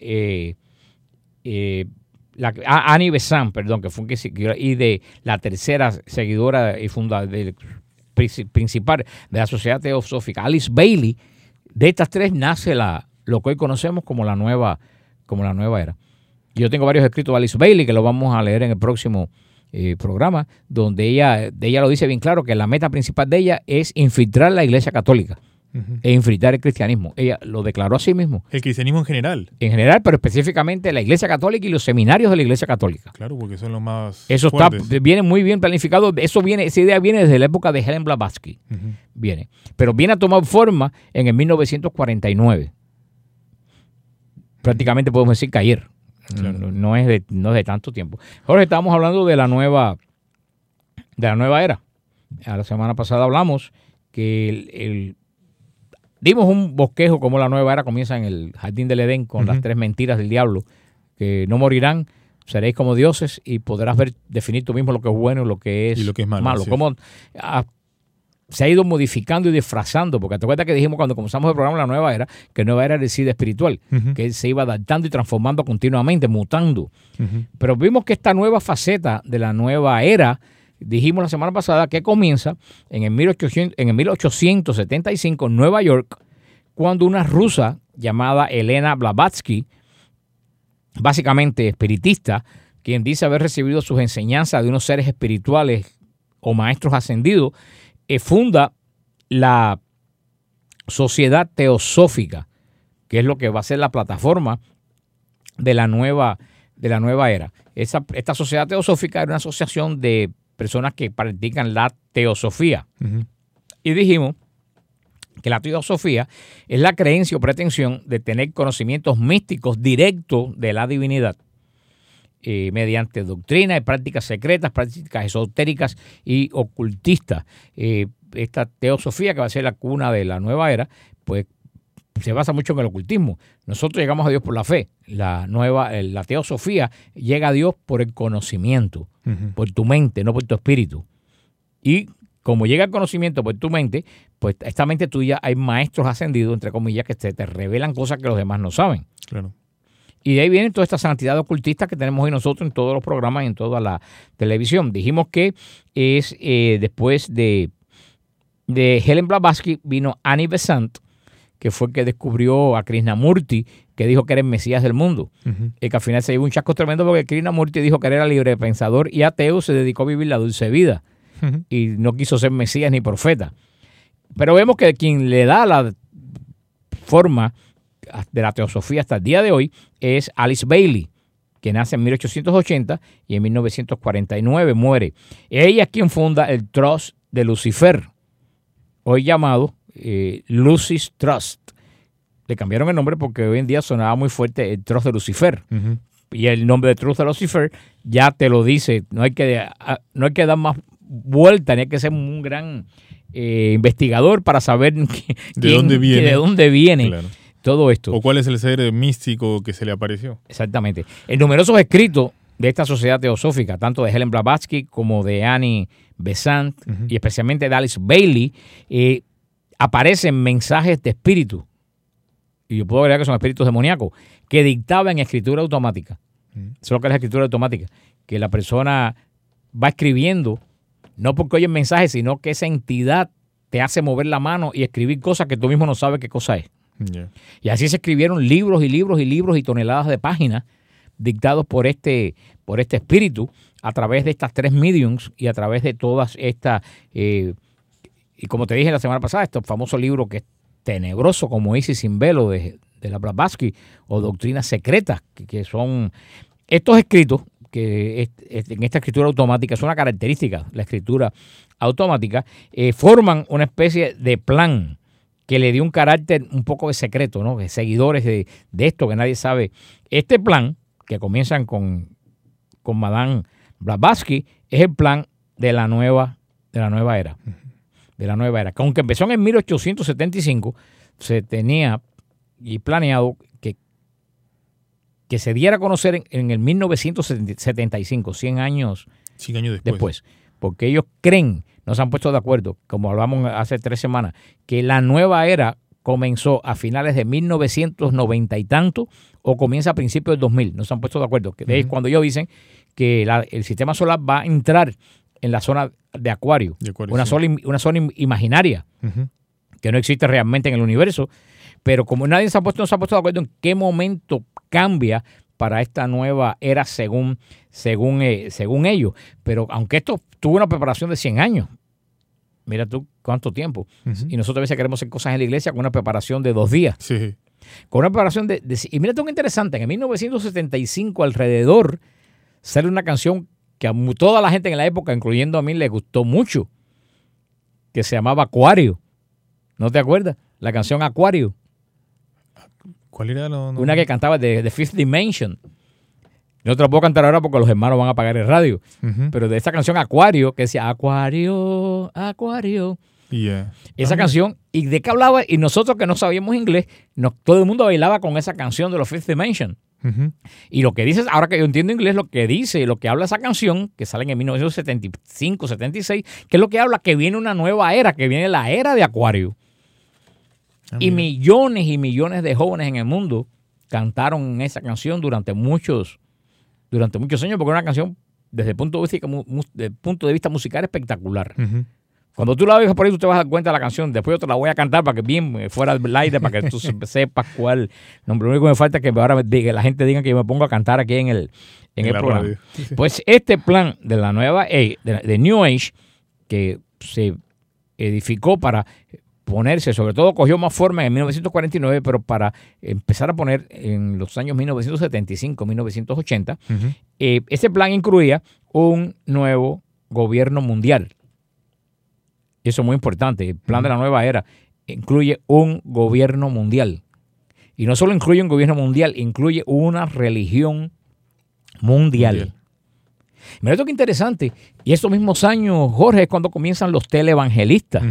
Annie Besant, perdón, que fue y de la tercera seguidora y principal de la Sociedad Teosófica, Alice Bailey. De estas tres nace lo que hoy conocemos como la nueva era. Yo tengo varios escritos de Alice Bailey que lo vamos a leer en el próximo programa, donde ella lo dice bien claro, que la meta principal de ella es infiltrar la Iglesia Católica. E infiltrar el cristianismo. Ella lo declaró a sí mismo. El cristianismo en general. En general, pero específicamente la Iglesia Católica y los seminarios de la Iglesia Católica. Claro, porque son los más Eso fuertes. Viene muy bien planificado. Esa idea viene desde la época de Helen Blavatsky. Viene. Pero viene a tomar forma en el 1949. Prácticamente podemos decir que ayer. Claro. No es de tanto tiempo. Jorge, estábamos hablando de la nueva era. La semana pasada hablamos que dimos un bosquejo como la nueva era comienza en el jardín del Edén con las tres mentiras del diablo, que no morirán, seréis como dioses y podrás definir tú mismo lo que es bueno y lo que es, y lo que es malo. Cómo se ha ido modificando y disfrazando, porque te acuerdas que dijimos cuando comenzamos el programa La Nueva Era, que Nueva Era era el SIDA espiritual, que se iba adaptando y transformando continuamente, mutando. Pero vimos que esta nueva faceta de la nueva era, dijimos la semana pasada que comienza en el 1875 en Nueva York, cuando una rusa llamada Elena Blavatsky, básicamente espiritista, quien dice haber recibido sus enseñanzas de unos seres espirituales o maestros ascendidos, funda la Sociedad Teosófica, que es lo que va a ser la plataforma de la nueva era. Esta Sociedad Teosófica era una asociación de personas que practican la teosofía. Y dijimos que la teosofía es la creencia o pretensión de tener conocimientos místicos directos de la divinidad mediante doctrina y prácticas secretas, prácticas esotéricas y ocultistas. Esta teosofía, que va a ser la cuna de la nueva era, pues se basa mucho en el ocultismo. Nosotros llegamos a Dios por la fe. La teosofía llega a Dios por el conocimiento, por tu mente, no por tu espíritu. Y como llega el conocimiento por tu mente, pues esta mente tuya hay maestros ascendidos, entre comillas, que te revelan cosas que los demás no saben. Claro. Y de ahí viene toda esta santidad ocultista que tenemos hoy nosotros en todos los programas y en toda la televisión. Dijimos que es después de Helen Blavatsky vino Annie Besant, que fue el que descubrió a Krishnamurti, que dijo que era el Mesías del mundo. Y que al final se llevó un chasco tremendo porque Krishnamurti dijo que era libre pensador y ateo, se dedicó a vivir la dulce vida. Y no quiso ser Mesías ni profeta. Pero vemos que quien le da la forma de la teosofía hasta el día de hoy es Alice Bailey, que nace en 1880 y en 1949 muere. Ella es quien funda el Trust de Lucifer, hoy llamado Lucis Trust. Le cambiaron el nombre porque hoy en día sonaba muy fuerte el Trust de Lucifer. Y el nombre de Trust de Lucifer ya te lo dice. No hay que dar más vuelta, ni hay que ser un gran investigador para saber de dónde viene claro. Todo esto. O cuál es el ser místico que se le apareció. Exactamente. En numerosos escritos de esta sociedad teosófica, tanto de Helen Blavatsky como de Annie Besant y especialmente de Alice Bailey, aparecen mensajes de espíritu, y yo puedo agregar que son espíritus demoníacos, que dictaban escritura automática. Eso es lo que es la escritura automática, que la persona va escribiendo, no porque oye el mensaje, sino que esa entidad te hace mover la mano y escribir cosas que tú mismo no sabes qué cosa es. Yeah. Y así se escribieron libros y libros y libros y toneladas de páginas dictados por este espíritu a través de estas 3 mediums y a través de todas estas, y como te dije la semana pasada, este famoso libro que es tenebroso como Isis sin velo de la Blavatsky, o Doctrinas Secretas, que son estos escritos, que en esta escritura automática es una característica, la escritura automática, forman una especie de plan que le dio un carácter un poco de secreto, ¿no? De seguidores de esto que nadie sabe. Este plan, que comienzan con Madame Blavatsky, es el plan de la nueva era. De la nueva era. Que aunque empezó en 1875, se tenía y planeado que se diera a conocer en el 1975, 100 años después. Porque ellos creen, no se han puesto de acuerdo, como hablamos hace 3 semanas, que la nueva era comenzó a finales de 1990 y tanto, o comienza a principios del 2000. No se han puesto de acuerdo. Que es cuando ellos dicen que el sistema solar va a entrar en la zona de Acuario, una zona imaginaria, que no existe realmente en el universo, pero como nadie no se ha puesto de acuerdo en qué momento cambia para esta nueva era según ellos. Pero aunque esto tuvo una preparación de 100 años, mira tú cuánto tiempo. Y nosotros a veces queremos hacer cosas en la iglesia con una preparación de 2 días. Sí. Con una preparación y mira tú qué interesante, en 1975 alrededor sale una canción que a toda la gente en la época, incluyendo a mí, le gustó mucho, que se llamaba Acuario. ¿No te acuerdas? La canción Acuario. ¿Cuál era? Una que cantaba de Fifth Dimension. No te la puedo cantar ahora porque los hermanos van a apagar el radio. Pero de esa canción Acuario, que decía Acuario, Acuario. Yeah. Esa canción, ¿y de qué hablaba? Y nosotros que no sabíamos inglés, todo el mundo bailaba con esa canción de los Fifth Dimension. Y lo que dice, ahora que yo entiendo inglés, lo que habla esa canción, que sale en 1975, 76, que es lo que habla que viene una nueva era, que viene la era de Acuario. Y millones y millones de jóvenes en el mundo cantaron esa canción durante muchos años, porque es una canción desde el punto de vista musical espectacular. Cuando tú la oigas por ahí, tú te vas a dar cuenta de la canción. Después yo te la voy a cantar para que bien fuera del aire, para que tú sepas cuál nombre. Lo único que me falta es que ahora la gente diga que yo me pongo a cantar aquí en el programa. Sí. Pues este plan de la nueva de New Age, que se edificó para ponerse, sobre todo cogió más forma en 1949, pero para empezar a poner en los años 1975, 1980, ese plan incluía un nuevo gobierno mundial. Eso es muy importante. El plan de la nueva era incluye un gobierno mundial. Y no solo incluye un gobierno mundial, incluye una religión mundial. Mira esto que interesante. Y estos mismos años, Jorge, es cuando comienzan los televangelistas.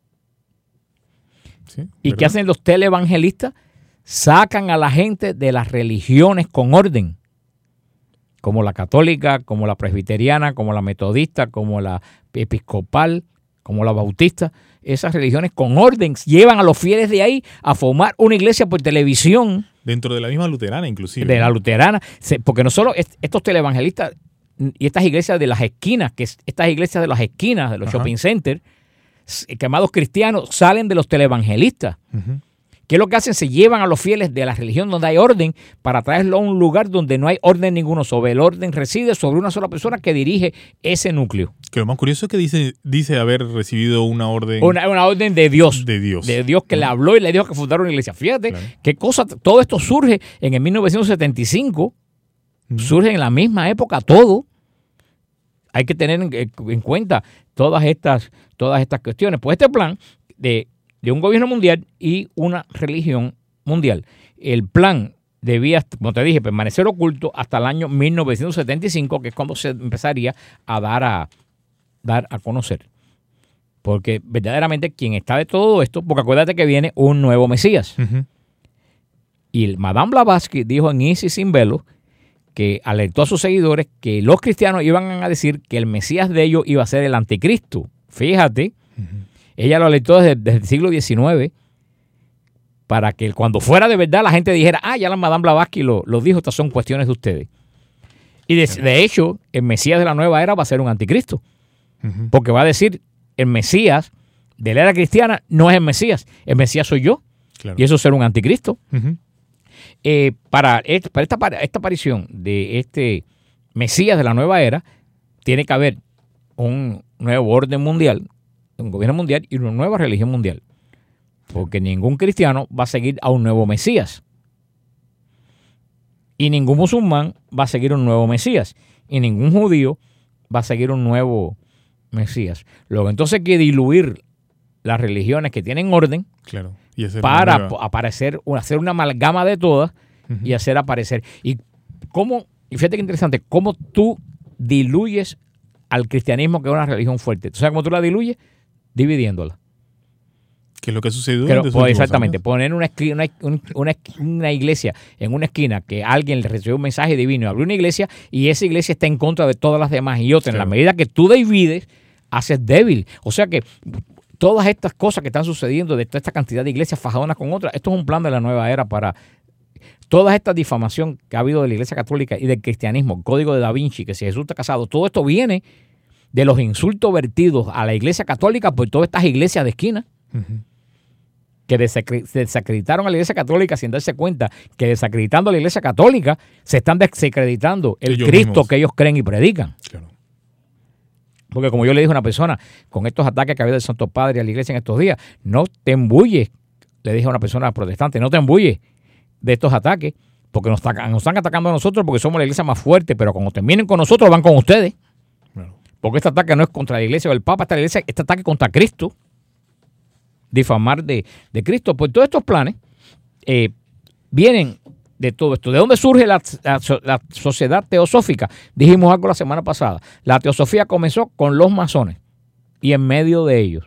Sí, ¿y qué hacen los televangelistas? Sacan a la gente de las religiones con orden, como la católica, como la presbiteriana, como la metodista, como la episcopal, como la bautista. Esas religiones con orden llevan a los fieles de ahí a formar una iglesia por televisión. Dentro de la misma luterana, inclusive. De la luterana, porque no solo estos televangelistas y estas iglesias de las esquinas, de los shopping centers, llamados cristianos, salen de los televangelistas. ¿Qué es lo que hacen? Se llevan a los fieles de la religión donde hay orden para traerlo a un lugar donde no hay orden ninguno. Sobre el orden reside sobre una sola persona que dirige ese núcleo. Que lo más curioso es que dice haber recibido una orden. Una orden de Dios. De Dios. De Dios que le habló y le dijo que fundara una iglesia. Fíjate qué cosa. Todo esto surge en el 1975. Surge en la misma época todo. Hay que tener en cuenta todas estas cuestiones. Pues este plan de un gobierno mundial y una religión mundial. El plan debía, como te dije, permanecer oculto hasta el año 1975, que es cuando se empezaría a dar a conocer. Porque verdaderamente quien está de todo esto, porque acuérdate que viene un nuevo Mesías. Y Madame Blavatsky dijo en Isis sin velo, que alertó a sus seguidores que los cristianos iban a decir que el Mesías de ellos iba a ser el anticristo. Fíjate. Ella lo alertó desde el siglo XIX para que cuando fuera de verdad la gente dijera, ya la Madame Blavatsky lo dijo, estas son cuestiones de ustedes. Y de hecho, el Mesías de la nueva era va a ser un anticristo. Porque va a decir, el Mesías de la era cristiana no es el Mesías soy yo. Claro. Y eso es ser un anticristo. Uh-huh. Para esta aparición de este Mesías de la nueva era, tiene que haber un nuevo orden mundial, un gobierno mundial y una nueva religión mundial. Porque ningún cristiano va a seguir a un nuevo Mesías. Y ningún musulmán va a seguir un nuevo Mesías. Y ningún judío va a seguir un nuevo Mesías. Luego entonces hay que diluir las religiones que tienen orden, claro, y para hacer una amalgama de todas, uh-huh, y hacer aparecer. Y fíjate que interesante, cómo tú diluyes al cristianismo, que es una religión fuerte. ¿Tú sabes cómo tú la diluyes? Dividiéndola. ¿Qué es lo que ha sucedido? Exactamente, poner una iglesia en una esquina, que alguien le recibió un mensaje divino y abrió una iglesia, y esa iglesia está en contra de todas las demás, y otra, claro, en la medida que tú divides, haces débil. O sea que todas estas cosas que están sucediendo, de toda esta cantidad de iglesias fajadas unas con otras, esto es un plan de la nueva era para toda esta difamación que ha habido de la Iglesia Católica y del cristianismo, el Código de Da Vinci, que si Jesús está casado, todo esto viene de los insultos vertidos a la Iglesia Católica por todas estas iglesias de esquina, uh-huh, que desacreditaron a la Iglesia Católica sin darse cuenta que desacreditando a la Iglesia Católica se están desacreditando el Cristo mismos, que ellos creen y predican. Claro. Porque como yo le dije a una persona, con estos ataques que ha habido del Santo Padre a la iglesia en estos días, no te embulles, le dije a una persona protestante, no te embulles de estos ataques, porque nos están atacando a nosotros porque somos la iglesia más fuerte, pero cuando terminen con nosotros van con ustedes. Claro. Porque este ataque no es contra la iglesia o el Papa, este ataque contra Cristo, difamar de Cristo. Pues todos estos planes vienen de todo esto. ¿De dónde surge la sociedad teosófica? Dijimos algo la semana pasada. La teosofía comenzó con los masones y en medio de ellos.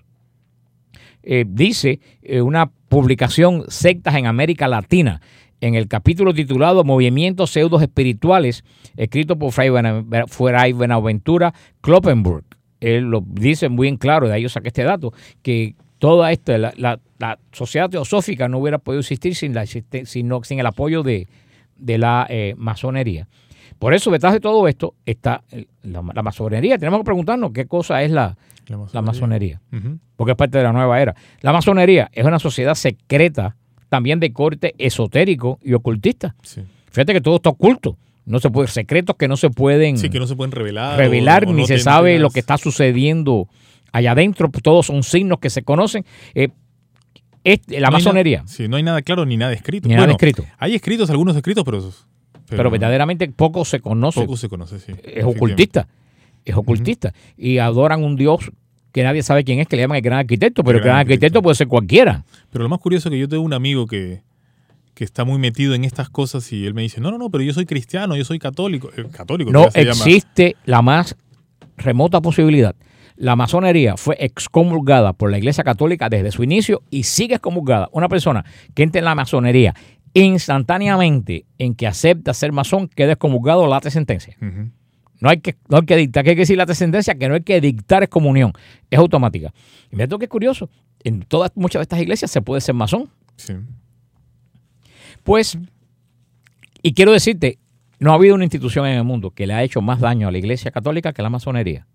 Dice una publicación, Sectas en América Latina, en el capítulo titulado Movimientos Pseudos Espirituales, escrito por Fray Buenaventura Kloppenburg. Él lo dice muy en claro, de ahí yo saqué este dato, que toda esta, la sociedad teosófica no hubiera podido existir sin el apoyo de la masonería. Por eso, detrás de todo esto está la masonería. Tenemos que preguntarnos qué cosa es la masonería. Uh-huh. Porque es parte de la nueva era. La masonería es una sociedad secreta, también de corte esotérico y ocultista. Sí. Fíjate que todo está oculto. No se puede, secretos que no se pueden, que no se pueden revelar ni no se sabe lo que está sucediendo allá adentro. Todos son signos que se conocen. La masonería. No hay nada claro ni nada escrito. Nada escrito. Hay escritos, algunos escritos, pero verdaderamente poco se conoce. Poco se conoce, sí. Es ocultista. Es ocultista. Uh-huh. Y adoran un Dios que nadie sabe quién es, que le llaman el gran arquitecto, pero el gran arquitecto puede ser cualquiera. Pero lo más curioso es que yo tengo un amigo que está muy metido en estas cosas y él me dice, no, pero yo soy cristiano, yo soy católico. No existe la más remota posibilidad. La masonería fue excomulgada por la Iglesia Católica desde su inicio y sigue excomulgada. Una persona que entre en la masonería instantáneamente en que acepta ser masón queda excomulgado, late sentencia. Uh-huh. No hay que dictar, ¿qué hay que decir la sentencia? Que no hay que dictar excomunión, es automática. Y mira, que es curioso, en muchas de estas iglesias se puede ser masón. Sí. Pues, y quiero decirte, no ha habido una institución en el mundo que le ha hecho más daño a la Iglesia Católica que la masonería.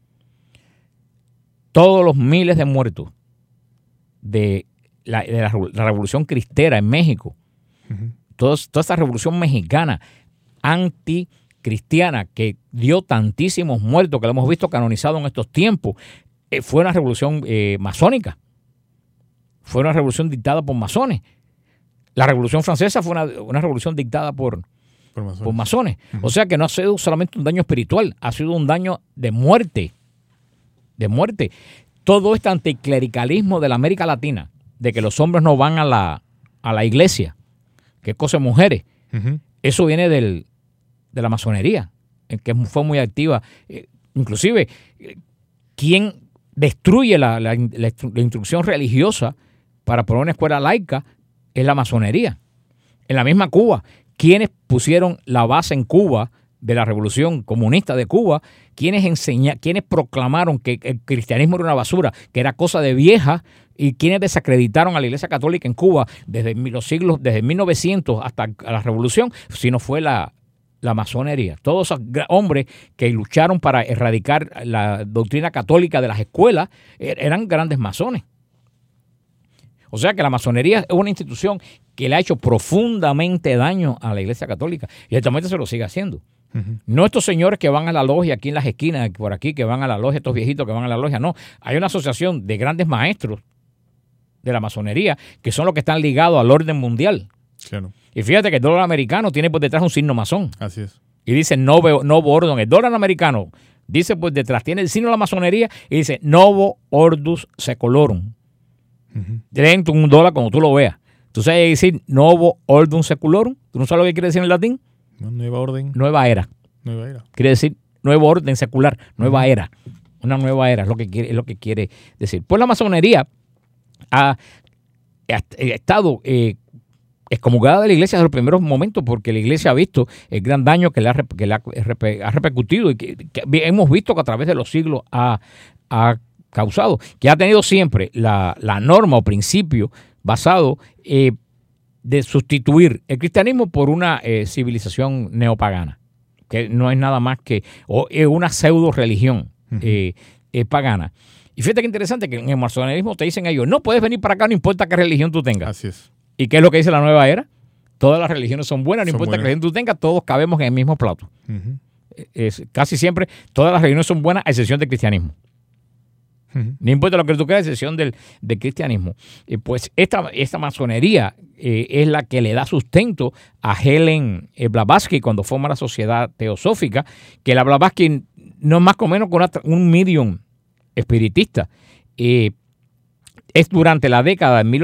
Todos los miles de muertos de la Revolución Cristera en México, uh-huh, toda esta revolución mexicana anticristiana que dio tantísimos muertos, que lo hemos visto canonizado en estos tiempos, fue una revolución masónica. Fue una revolución dictada por masones. La Revolución Francesa fue una revolución dictada por masones. Uh-huh. O sea que no ha sido solamente un daño espiritual, ha sido un daño de muerte. De muerte. Todo este anticlericalismo de la América Latina, de que los hombres no van a la iglesia, que es cosa de mujeres, uh-huh, eso viene de la masonería, que fue muy activa. Inclusive, quien destruye la instrucción religiosa para poner una escuela laica es la masonería. En la misma Cuba, quienes pusieron la base en Cuba de la revolución comunista de Cuba, quienes proclamaron que el cristianismo era una basura, que era cosa de vieja, y quienes desacreditaron a la Iglesia Católica en Cuba desde 1900 hasta la revolución, si no fue la masonería. Todos esos hombres que lucharon para erradicar la doctrina católica de las escuelas eran grandes masones. O sea que la masonería es una institución que le ha hecho profundamente daño a la Iglesia Católica y actualmente se lo sigue haciendo. No estos señores que van a la logia aquí en las esquinas, por aquí, que van a la logia, estos viejitos que van a la logia, no. Hay una asociación de grandes maestros de la masonería que son los que están ligados al orden mundial. Claro. Y fíjate que el dólar americano tiene por detrás un signo masón. Así es. Y dice Novo Ordum. El dólar americano dice por detrás, tiene el signo de la masonería y dice Novo Ordus Secolorum. Dentro un dólar como tú lo veas. ¿Tú sabes decir Novo Ordum Secolorum? ¿Tú no sabes lo que quiere decir en latín? Nueva orden. Nueva era. Nueva era. Quiere decir nuevo orden secular, nueva era. Una nueva era es lo que quiere decir. Pues la masonería ha estado excomulgada de la iglesia desde los primeros momentos porque la iglesia ha visto el gran daño que le ha repercutido y que hemos visto que a través de los siglos ha causado, que ha tenido siempre la norma o principio basado de sustituir el cristianismo por una civilización neopagana, que no es nada más que una pseudo religión pagana. Y fíjate que interesante que en el masonerismo te dicen ellos, no puedes venir para acá, no importa qué religión tú tengas. Así es. ¿Y qué es lo que dice la nueva era? Todas las religiones son buenas, no importa qué religión tú tengas, todos cabemos en el mismo plato. Casi siempre todas las religiones son buenas, a excepción del cristianismo. No importa lo que tú creas, a excepción del cristianismo. Pues esta masonería es la que le da sustento a Helen Blavatsky cuando forma la Sociedad Teosófica, que la Blavatsky no es más o menos que un medium espiritista. Es durante la década de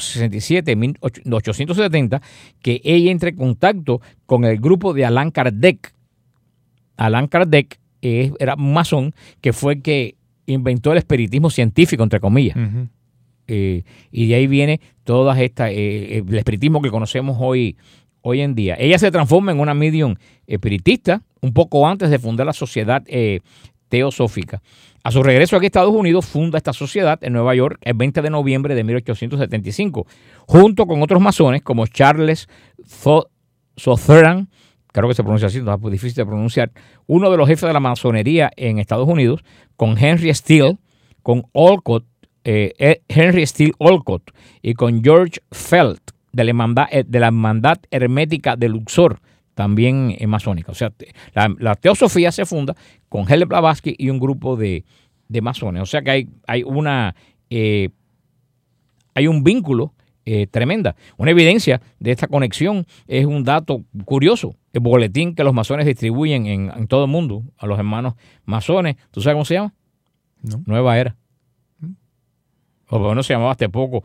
1867-1870 que ella entra en contacto con el grupo de Allan Kardec. Allan Kardec era un masón que fue el que inventó el espiritismo científico, entre comillas. Y de ahí viene todas estas, el espiritismo que conocemos hoy en día. Ella se transforma en una medium espiritista un poco antes de fundar la Sociedad Teosófica. A su regreso aquí a Estados Unidos, funda esta sociedad en Nueva York el 20 de noviembre de 1875, junto con otros masones como Charles Southern, creo que se pronuncia así, no es muy difícil de pronunciar, uno de los jefes de la masonería en Estados Unidos, con Henry Steele, con Henry Steele Olcott y con George Felt de la Hermandad Hermética de Luxor, también masónica. O sea, la teosofía se funda con Helen Blavatsky y un grupo de masones. O sea que hay un vínculo tremenda. Una evidencia de esta conexión es un dato curioso. El boletín que los masones distribuyen en todo el mundo a los hermanos masones. ¿Tú sabes cómo se llama? No. Nueva Era. O bueno, se llamaba hace poco.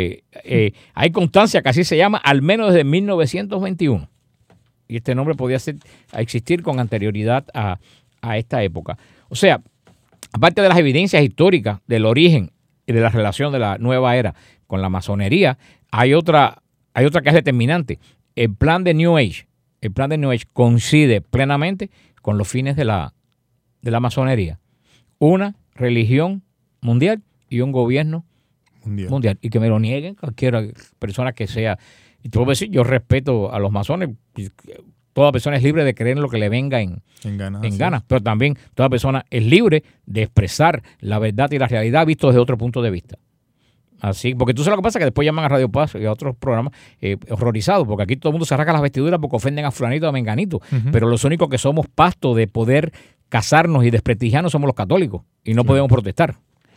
Hay constancia que así se llama, al menos desde 1921. Y este nombre podía existir con anterioridad a esta época. O sea, aparte de las evidencias históricas del origen y de la relación de la nueva era con la masonería, hay otra que es determinante. El plan de New Age coincide plenamente con los fines de la masonería. Una religión mundial y un gobierno mundial. Y que me lo nieguen cualquier persona que sea. Y tú puedes decir, yo respeto a los masones. Toda persona es libre de creer en lo que le venga en ganas. Pero también toda persona es libre de expresar la verdad y la realidad visto desde otro punto de vista. Así, porque tú sabes lo que pasa, que después llaman a Radio Paz y a otros programas horrorizados, porque aquí todo el mundo se arranca las vestiduras porque ofenden a fulanito o a menganito. Pero los únicos que somos pasto de poder casarnos y desprestigiarnos somos los católicos y no podemos protestar.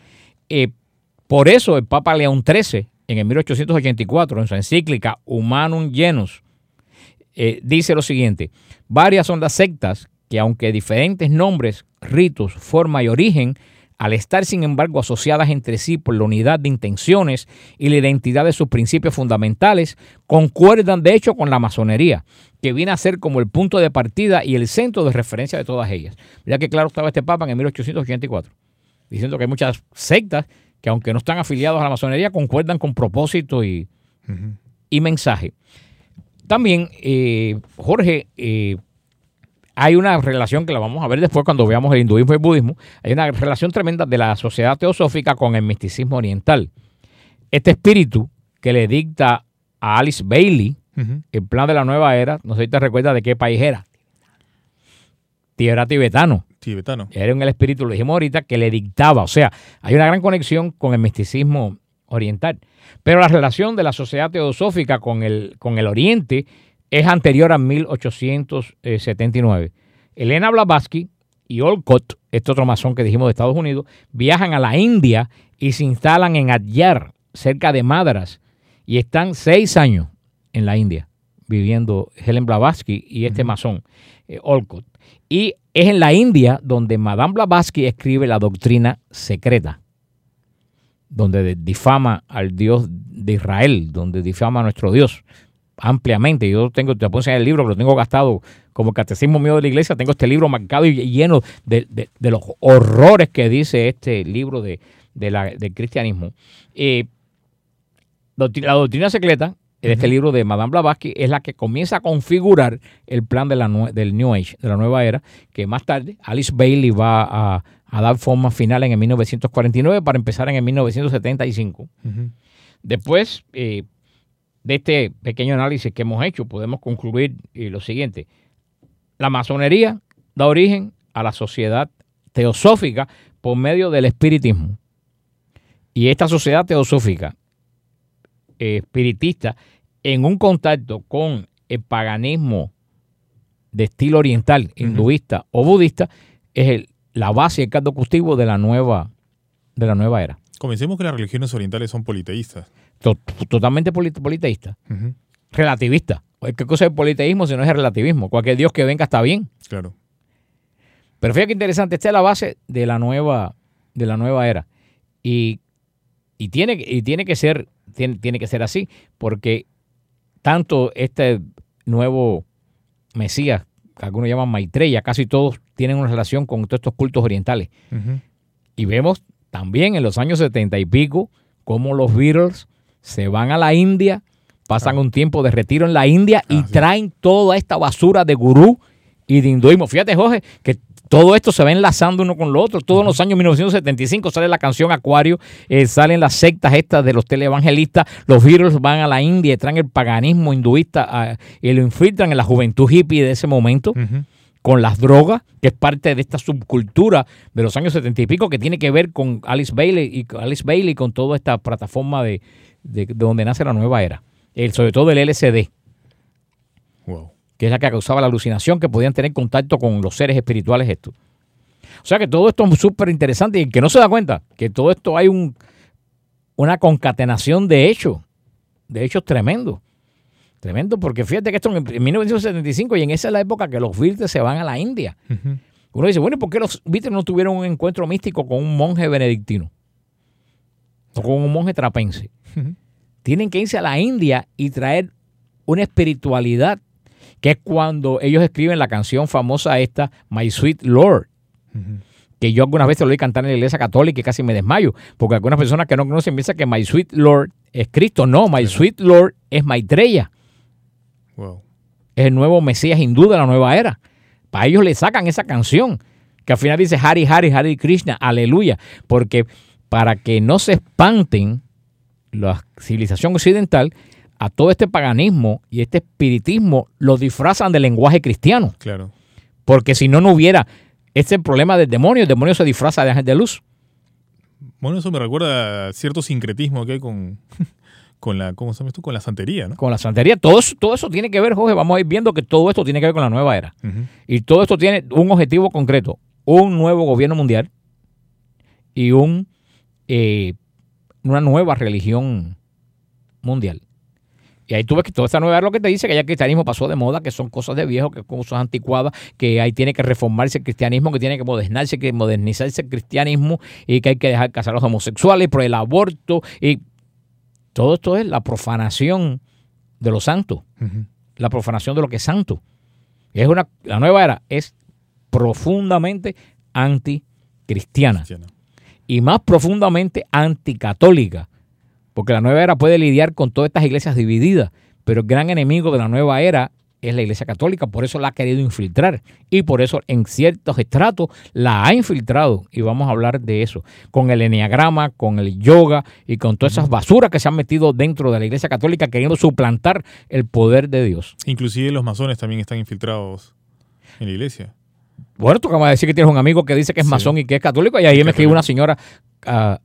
Por eso el Papa León XIII, en el 1884, en su encíclica Humanum Genus, dice lo siguiente: varias son las sectas que, aunque diferentes nombres, ritos, forma y origen, al estar sin embargo asociadas entre sí por la unidad de intenciones y la identidad de sus principios fundamentales, concuerdan de hecho con la masonería, que viene a ser como el punto de partida y el centro de referencia de todas ellas. Mira que claro estaba este Papa en el 1884, diciendo que hay muchas sectas que, aunque no están afiliados a la masonería, concuerdan con propósito y mensaje. También, Jorge, hay una relación que la vamos a ver después cuando veamos el hinduismo y el budismo. Hay una relación tremenda de la sociedad teosófica con el misticismo oriental. Este espíritu que le dicta a Alice Bailey el plan de la nueva era, no sé si te recuerdas de qué país era. Era tibetano. Era el espíritu, lo dijimos ahorita, que le dictaba. O sea, hay una gran conexión con el misticismo oriental. Pero la relación de la sociedad teosófica con el Oriente es anterior a 1879. Elena Blavatsky y Olcott, este otro masón que dijimos de Estados Unidos, viajan a la India y se instalan en Adyar, cerca de Madras, y están 6 años en la India viviendo Helen Blavatsky y este masón, Olcott. Y es en la India donde Madame Blavatsky escribe la doctrina secreta, donde difama al Dios de Israel, donde difama a nuestro Dios ampliamente. Yo te puedo enseñar el libro, que lo tengo gastado como catecismo mío de la iglesia. Tengo este libro marcado y lleno de los horrores que dice este libro del cristianismo. La doctrina secreta de este libro de Madame Blavatsky es la que comienza a configurar el plan del New Age, de la nueva era, que más tarde Alice Bailey va a dar forma final en el 1949 para empezar en el 1975. Después de este pequeño análisis que hemos hecho, podemos concluir lo siguiente. La masonería da origen a la sociedad teosófica por medio del espiritismo. Y esta sociedad teosófica espiritista, en un contacto con el paganismo de estilo oriental, hinduista o budista, es la base y el caldo cultivo de la nueva era. Comencemos que las religiones orientales son politeístas. Totalmente politeístas. Relativistas. ¿Qué cosa es el politeísmo si no es el relativismo? Cualquier Dios que venga está bien. Claro. Pero fíjate que interesante, esta es la base de la nueva era. Y tiene que ser así, porque tanto este nuevo Mesías, que algunos llaman Maitreya, casi todos tienen una relación con todos estos cultos orientales. Y vemos también en los años 70 y pico cómo los Beatles se van a la India, pasan un tiempo de retiro en la India y traen toda esta basura de gurú y de hinduismo. Fíjate, Jorge, que todo esto se va enlazando uno con lo otro. Todos en los años 1975 sale la canción Acuario, salen las sectas estas de los televangelistas, los Beatles van a la India y traen el paganismo hinduista y lo infiltran en la juventud hippie de ese momento, con las drogas, que es parte de esta subcultura de los años 70 y pico, que tiene que ver con Alice Bailey y con toda esta plataforma de donde nace la nueva era. Sobre todo el LSD. Wow. Que es la que causaba la alucinación, que podían tener contacto con los seres espirituales estos. O sea que todo esto es súper interesante y el que no se da cuenta que todo esto hay una concatenación de hechos tremendos. Tremendo, porque fíjate que esto en 1975 y en esa es la época que los Beatles se van a la India. Uno dice, bueno, ¿y por qué los Beatles no tuvieron un encuentro místico con un monje benedictino? O con un monje trapense. Tienen que irse a la India y traer una espiritualidad, que es cuando ellos escriben la canción famosa esta, My Sweet Lord, que yo algunas veces lo oí cantar en la iglesia católica y casi me desmayo, porque algunas personas que no conocen piensan que My Sweet Lord es Cristo. No, My Sweet Lord es Maitreya. Wow. Es el nuevo Mesías hindú de la nueva era. Para ellos le sacan esa canción, que al final dice Hari Hari, Hari Krishna, aleluya, porque para que no se espanten la civilización occidental, a todo este paganismo y este espiritismo lo disfrazan de lenguaje cristiano. Claro. Porque si no hubiera este problema del demonio, el demonio se disfraza de ángel de luz. Bueno, eso me recuerda a cierto sincretismo que hay con la, ¿cómo se llama esto? Con la santería, ¿no? Con la santería. Todo eso tiene que ver, Jorge, vamos a ir viendo que todo esto tiene que ver con la nueva era. Y todo esto tiene un objetivo concreto, un nuevo gobierno mundial y una nueva religión mundial. Y ahí tú ves que toda esta nueva era lo que te dice, que ya el cristianismo pasó de moda, que son cosas de viejo, que son cosas anticuadas, que ahí tiene que reformarse el cristianismo, que tiene que modernizarse el cristianismo y que hay que dejar casar a los homosexuales por el aborto. Y todo esto es la profanación de lo santo, la profanación de lo que es santo. La nueva era es profundamente anticristiana y más profundamente anticatólica. Porque la nueva era puede lidiar con todas estas iglesias divididas, pero el gran enemigo de la nueva era es la iglesia católica, por eso la ha querido infiltrar y por eso en ciertos estratos la ha infiltrado, y vamos a hablar de eso, con el enneagrama, con el yoga y con todas esas basuras que se han metido dentro de la iglesia católica queriendo suplantar el poder de Dios. Inclusive los masones también están infiltrados en la iglesia. Bueno, tú acabas de decir que tienes un amigo que dice que es masón y que es católico, y ahí me escribe una señora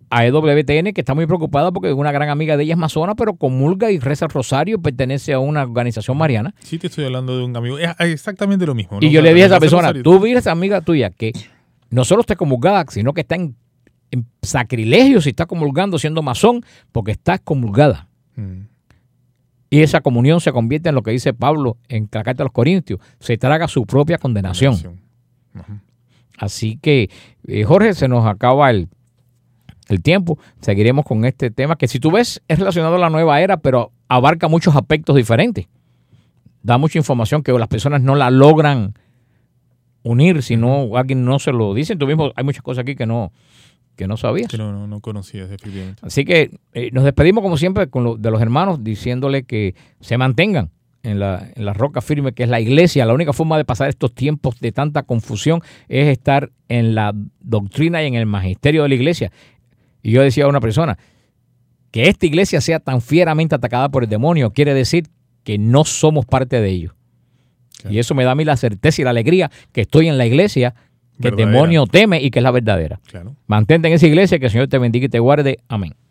a EWTN, que está muy preocupada porque una gran amiga de ella es masona, pero comulga y reza el rosario, pertenece a una organización mariana. Sí, te estoy hablando de un amigo. Es exactamente lo mismo, ¿no? Y yo le dije a esa persona, tú eres amiga tuya que no solo está comulgada, sino que está en sacrilegio si está comulgando siendo masón, porque está excomulgada. Y esa comunión se convierte en lo que dice Pablo en la carta a los Corintios, se traga su propia condenación. Así que, Jorge, se nos acaba el tiempo. Seguiremos con este tema que, si tú ves, es relacionado a la nueva era, pero abarca muchos aspectos diferentes. Da mucha información que las personas no la logran unir si no alguien no se lo dice. Tú mismo, hay muchas cosas aquí que no sabías. Que no conocías, definitivamente. Así que nos despedimos, como siempre, de los hermanos, diciéndole que se mantengan en la roca firme que es la iglesia. La única forma de pasar estos tiempos de tanta confusión es estar en la doctrina y en el magisterio de la iglesia. Y yo decía a una persona, que esta iglesia sea tan fieramente atacada por el demonio quiere decir que no somos parte de ello. Claro. Y eso me da a mí la certeza y la alegría que estoy en la iglesia que verdadera. El demonio teme y que es la verdadera. Claro. Mantente en esa iglesia, que el Señor te bendiga y te guarde. Amén.